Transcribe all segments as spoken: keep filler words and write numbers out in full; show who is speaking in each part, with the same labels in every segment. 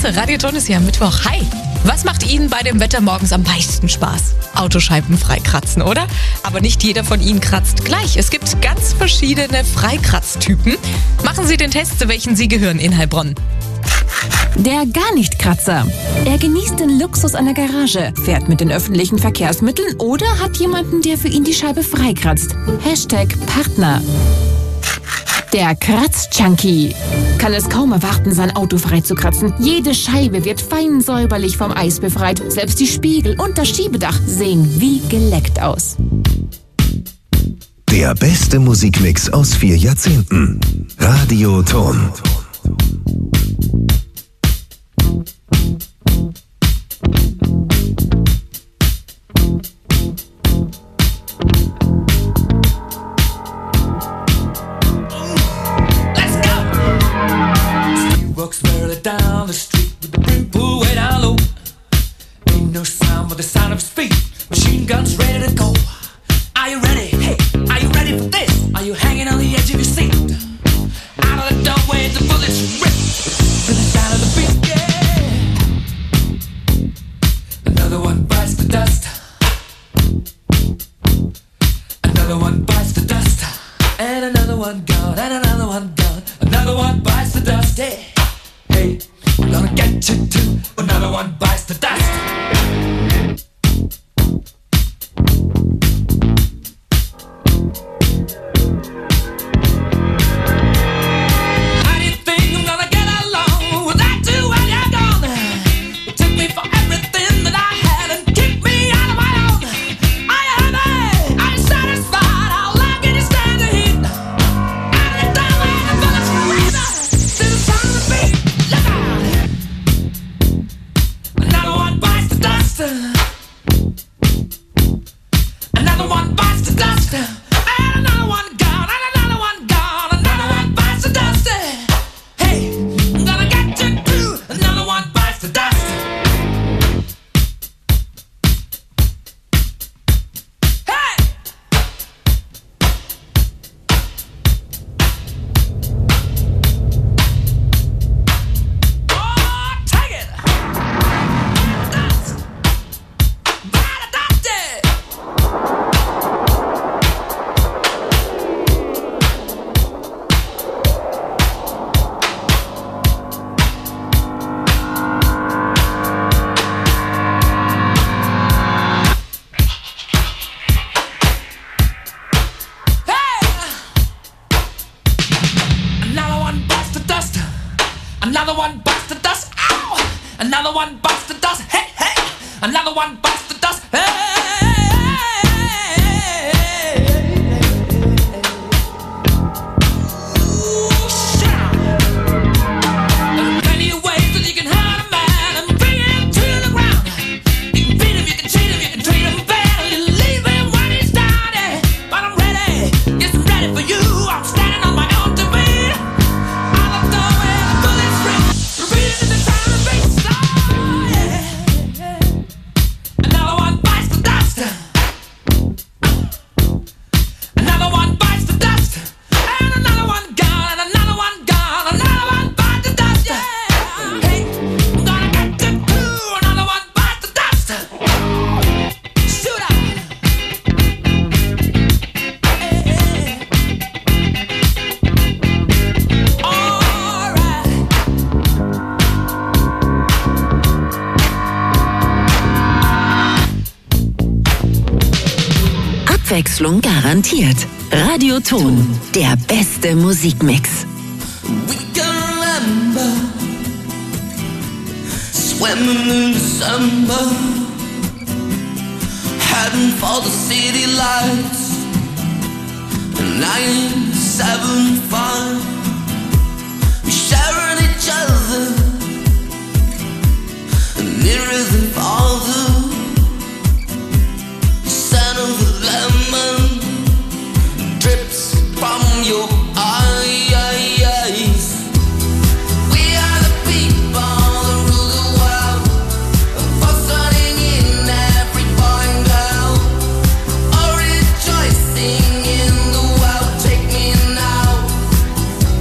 Speaker 1: Radio Ton ist hier am Mittwoch. Hi! Was macht Ihnen bei dem Wetter morgens am meisten Spaß? Autoscheiben freikratzen, oder? Aber nicht jeder von Ihnen kratzt gleich. Es gibt ganz verschiedene Freikratztypen. Machen Sie den Test, zu welchen Sie gehören in Heilbronn.
Speaker 2: Der Gar-nicht-Kratzer. Er genießt den Luxus einer Garage, fährt mit den öffentlichen Verkehrsmitteln oder hat jemanden, der für ihn die Scheibe freikratzt. Hashtag Partner. Der Kratz-Junkie kann es kaum erwarten, sein Auto freizukratzen. Jede Scheibe wird fein säuberlich vom Eis befreit. Selbst die Spiegel und das Schiebedach sehen wie geleckt aus.
Speaker 3: Der beste Musikmix aus vier Jahrzehnten. Radio Ton.
Speaker 4: Walks barely down the street with the brim pulled way down low. Ain't no sound but the sound of his feet. Machine guns ready to go. Are you ready? Hey, are you ready for this? Are you hanging on the edge of your seat? Out of the doorway, the bullets rip to the sound of the beat. Yeah. Another one bites the dust. Another one bites the dust. And another one gone. And another one gone. Another one bites the dust. Hey. Hey, I'm gonna get you too. Another one bites the dust. How do you think I'm gonna get along without you when you're gone? You took me for everything that I had and kicked me out of my own. Are you happy? Are you satisfied? How long can you stand the heat? Out of the doorway, the bullets rip to the sound of the beat. Another one bites the dust. Another one bites the dust. And another one gone. And another one gone. Another one bites the dust. Hey, I'm gonna get you too. Another one bites the dust. Hey! Oh, take it! Dust! Bite the dust! Hey! Another one bites the dust. Another one bites the dust. Ow! Another one bites the dust. Hey, hey! Another one bites the dust. Hey! Ooh, shout! There are plenty of ways that you can hurt a man and bring him to the ground. You can beat him, you can cheat him, you can treat him bad, you leave him when he's down. Yeah. But I'm ready, yes, I'm ready for you. I'm standing on my own two feet. Out the doorway, the bullets rip, repeating the sound of beats. Oh, yeah. Another one bites the dust. Another one bites the dust. And another one gone. And another one gone. Another one bites the dust. Yeah. Hey, I'm gonna get you too. Another one bites the dust. Shoot out. Hey, hey. All right.
Speaker 2: Abwechslung garantiert. Radio Ton, der beste Musikmix.
Speaker 4: We can remember swimming in December, heading for the city lights. nine seven five, we sharing each other nearer than farther. The scent of the lemon drips from your eyes. We are the people that rule the world, for starting in every boy and girl, or rejoicing in the world. Take me now.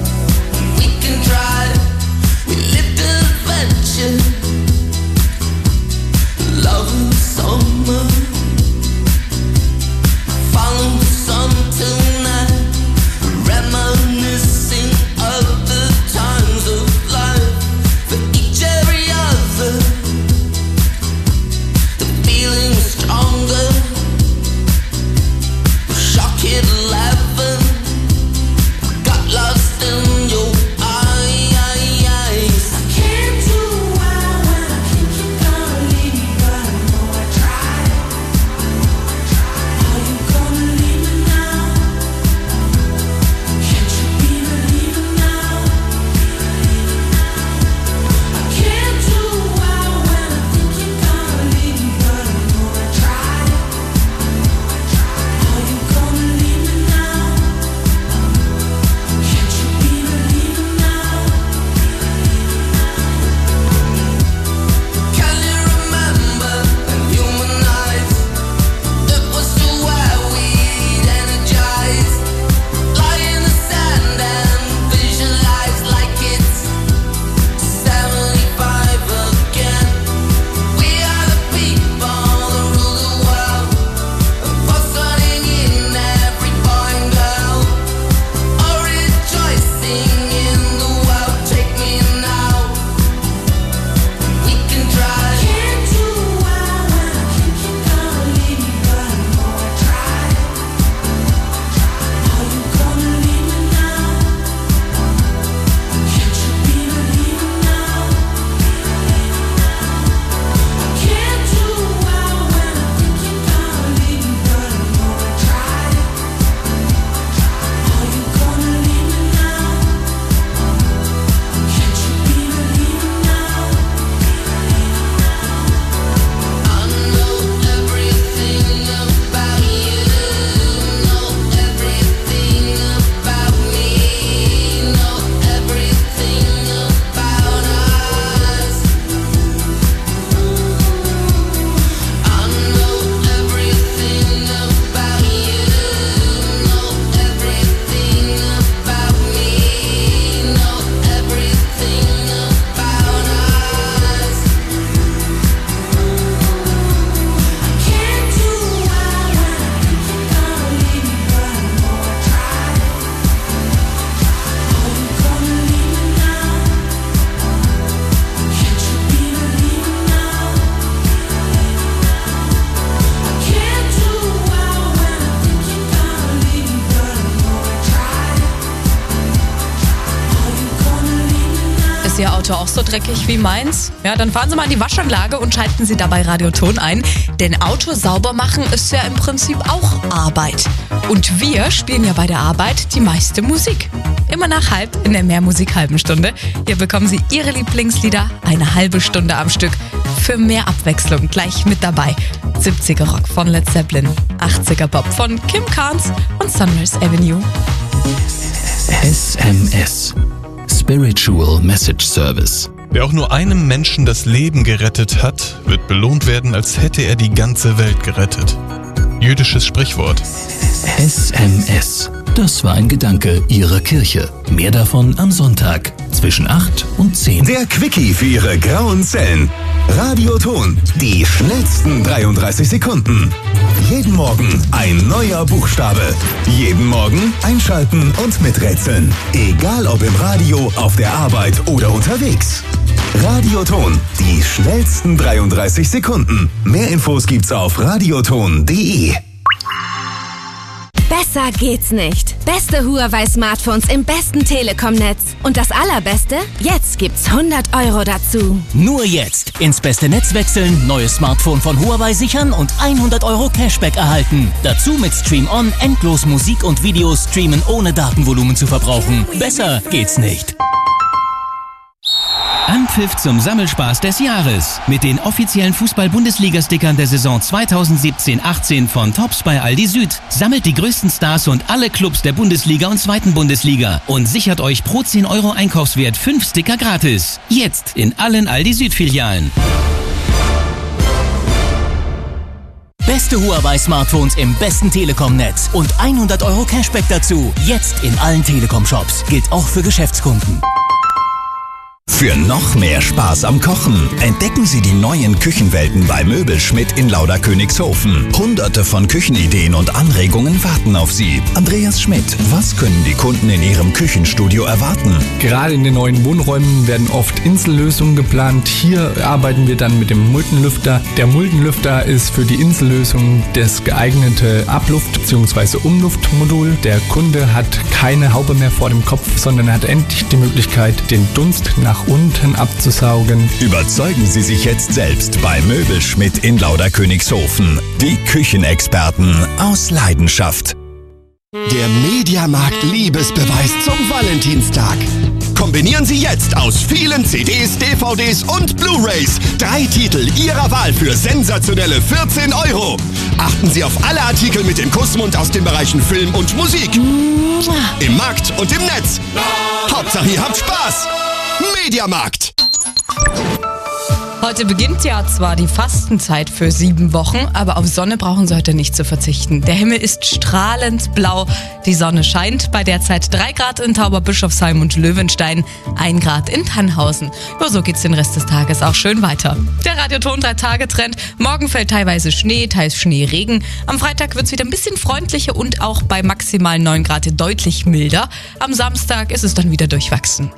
Speaker 1: Ist Ihr Auto auch so dreckig wie meins? Ja, dann fahren Sie mal in die Waschanlage und schalten Sie dabei Radio Ton ein. Denn Auto sauber machen ist ja im Prinzip auch Arbeit. Und wir spielen ja bei der Arbeit die meiste Musik. Immer nach halb in der Mehrmusik-halben Stunde. Hier bekommen Sie Ihre Lieblingslieder eine halbe Stunde am Stück. Für mehr Abwechslung gleich mit dabei. siebziger Rock von Led Zeppelin, achtziger Pop von Kim Carnes und Sunrise Avenue.
Speaker 5: S M S. Spiritual Message Service.
Speaker 6: Wer auch nur einem Menschen das Leben gerettet hat, wird belohnt werden, als hätte er die ganze Welt gerettet. Jüdisches Sprichwort.
Speaker 5: S M S. Das war ein Gedanke Ihrer Kirche. Mehr davon am Sonntag zwischen acht und zehn.
Speaker 3: Der Quickie für Ihre grauen Zellen. Radio Ton. Die schnellsten dreiunddreißig Sekunden. Jeden Morgen ein neuer Buchstabe. Jeden Morgen einschalten und miträtseln. Egal ob im Radio, auf der Arbeit oder unterwegs. Radio Ton. Die schnellsten dreiunddreißig Sekunden. Mehr Infos gibt's auf radioton punkt de.
Speaker 7: Besser geht's nicht. Beste Huawei-Smartphones im besten Telekom-Netz. Und das Allerbeste? Jetzt gibt's hundert Euro dazu.
Speaker 8: Nur jetzt. Ins beste Netz wechseln, neues Smartphone von Huawei sichern und hundert Euro Cashback erhalten. Dazu mit Stream On endlos Musik und Videos streamen, ohne Datenvolumen zu verbrauchen. Besser geht's nicht.
Speaker 9: Anpfiff zum Sammelspaß des Jahres. Mit den offiziellen Fußball-Bundesliga-Stickern der Saison zweitausendsiebzehn achtzehn von Tops bei Aldi Süd. Sammelt die größten Stars und alle Clubs der Bundesliga und zweiten Bundesliga und sichert euch pro zehn Euro Einkaufswert fünf Sticker gratis. Jetzt in allen Aldi Süd-Filialen.
Speaker 8: Beste Huawei-Smartphones im besten Telekom-Netz und hundert Euro Cashback dazu. Jetzt in allen Telekom-Shops. Gilt auch für Geschäftskunden.
Speaker 3: Für noch mehr Spaß am Kochen entdecken Sie die neuen Küchenwelten bei Möbelschmidt in Lauderkönigshofen. Hunderte von Küchenideen und Anregungen warten auf Sie. Andreas Schmidt, was können die Kunden in Ihrem Küchenstudio erwarten?
Speaker 10: Gerade in den neuen Wohnräumen werden oft Insellösungen geplant. Hier arbeiten wir dann mit dem Muldenlüfter. Der Muldenlüfter ist für die Insellösung das geeignete Abluft- bzw. Umluftmodul. Der Kunde hat keine Haube mehr vor dem Kopf, sondern hat endlich die Möglichkeit, den Dunst nach unten abzusaugen.
Speaker 3: Überzeugen Sie sich jetzt selbst bei Möbelschmidt in Lauderkönigshofen. Die Küchenexperten aus Leidenschaft.
Speaker 11: Der Mediamarkt Liebesbeweis zum Valentinstag. Kombinieren Sie jetzt aus vielen C Ds, D V Ds und Blu-rays drei Titel Ihrer Wahl für sensationelle vierzehn Euro. Achten Sie auf alle Artikel mit dem Kussmund aus den Bereichen Film und Musik. Im Markt und im Netz. Hauptsache ihr habt Spaß. Mediamarkt.
Speaker 1: Heute beginnt ja zwar die Fastenzeit für sieben Wochen, aber auf Sonne brauchen Sie heute nicht zu verzichten. Der Himmel ist strahlend blau, die Sonne scheint bei derzeit drei Grad in Tauberbischofsheim und Löwenstein, ein Grad in Tannhausen. Ja, so geht's den Rest des Tages auch schön weiter. Der Radioton drei Tage Trend. Morgen fällt teilweise Schnee, teils Schneeregen. Am Freitag wird's wieder ein bisschen freundlicher und auch bei maximal neun Grad deutlich milder. Am Samstag ist es dann wieder durchwachsen.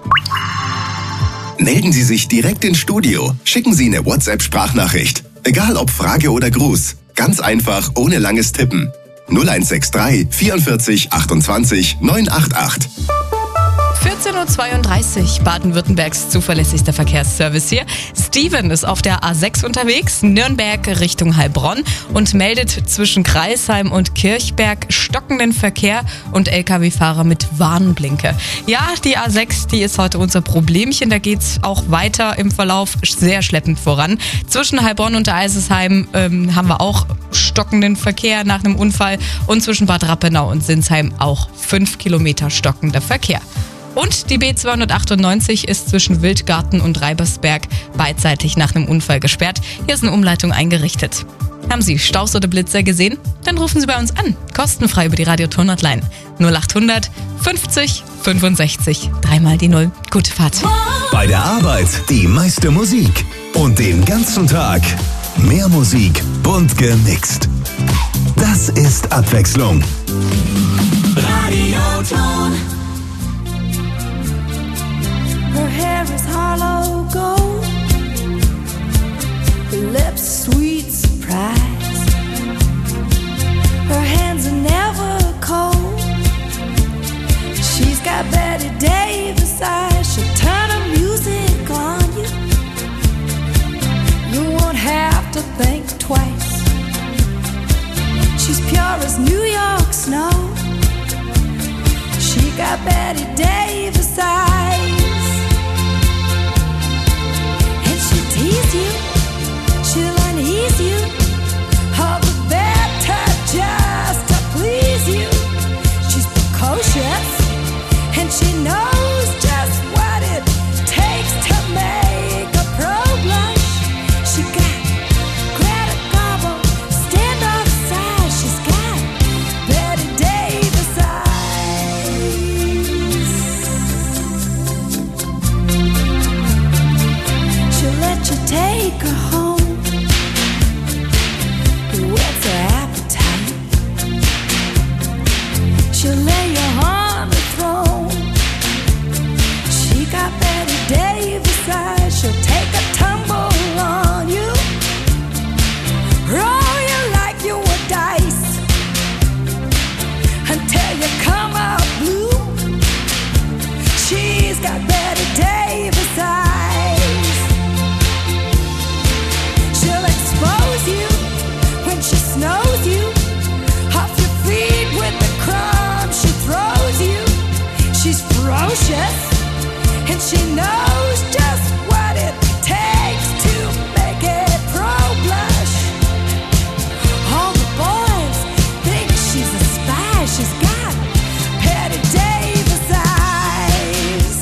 Speaker 3: Melden Sie sich direkt ins Studio. Schicken Sie eine WhatsApp-Sprachnachricht. Egal ob Frage oder Gruß. Ganz einfach, ohne langes Tippen. null eins sechs drei vierundvierzig achtundzwanzig neunhundertachtzig.
Speaker 1: vierzehn Uhr zweiunddreißig, Baden-Württembergs zuverlässigster Verkehrsservice hier. Steven ist auf der A sechs unterwegs, Nürnberg Richtung Heilbronn und meldet zwischen Kreisheim und Kirchberg stockenden Verkehr und L K W-Fahrer mit Warnblinke. Ja, die A sechs, die ist heute unser Problemchen, da geht's auch weiter im Verlauf sehr schleppend voran. Zwischen Heilbronn und Eisesheim ähm, haben wir auch stockenden Verkehr nach einem Unfall und zwischen Bad Rappenau und Sinsheim auch fünf Kilometer stockender Verkehr. Und die B zweihundertachtundneunzig ist zwischen Wildgarten und Reibersberg beidseitig nach einem Unfall gesperrt. Hier ist eine Umleitung eingerichtet. Haben Sie Staus oder Blitzer gesehen? Dann rufen Sie bei uns an. Kostenfrei über die Radio-Ton-Hotline. null achthundert fünfzig fünfundsechzig. Dreimal die Null. Gute Fahrt.
Speaker 3: Bei der Arbeit die meiste Musik. Und den ganzen Tag mehr Musik, bunt gemixt. Das ist Abwechslung.
Speaker 4: Radioton.
Speaker 12: Her hair is hollow gold, her lips sweet surprise. Her hands are never cold. She's got Betty Davis eyes. She'll turn her music She's pure as New York snow. She got Betty Davis eyes. And she'll tease you, she'll unease you, all the better just to please you. She's precocious, and she knows just what it takes to make a pro blush. She got Greta Garbo, stand off side. She's got Betty Davis eyes. She'll let you take her home. What's her appetite? She'll lay you on the throne. She got Betty Davis eyes. She'll take a tumble on you, roll you like you were dice, until you come out blue. She's got Betty Davis eyes. She'll expose you when she snows you, off your feet with the crumbs she throws you. She's ferocious, and she knows just what it takes to make it pro blush. All the boys think she's a spy. She's got Betty Davis eyes.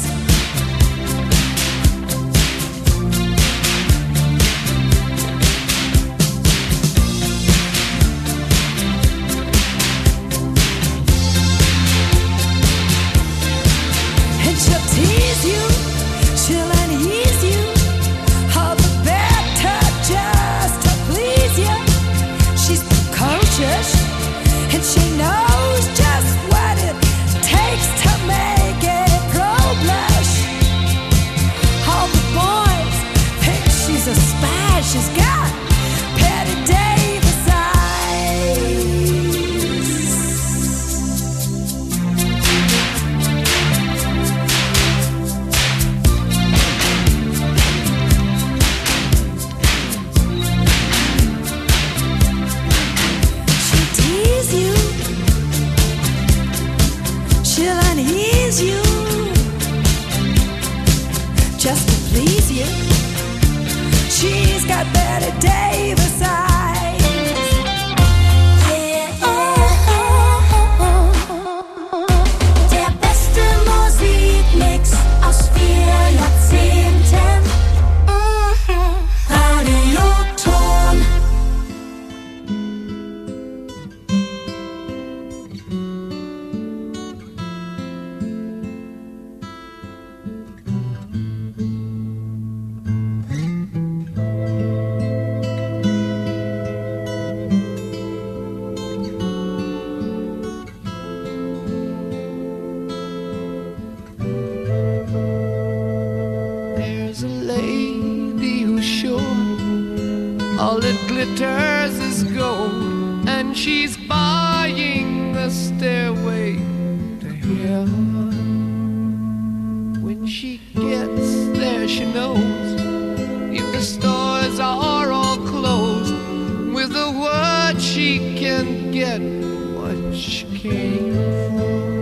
Speaker 12: And she'll tease you, she'll unease you, all the better just to please you. She's precocious, and she knows just what it takes to make it pro blush. All the boys think she's a spy. She's got Betty Davis eyes. She'll tease you, she'll unease you, just to please you. She's got Betty Davis eyes. Der beste Musikmix aus vier Jahrzehnten. Radioton.
Speaker 13: There's a lady who's sure all that glitters is gold, and she's buying the stairway to heaven. When she gets there, she knows if the stores are all closed, with a word she can get what she came for.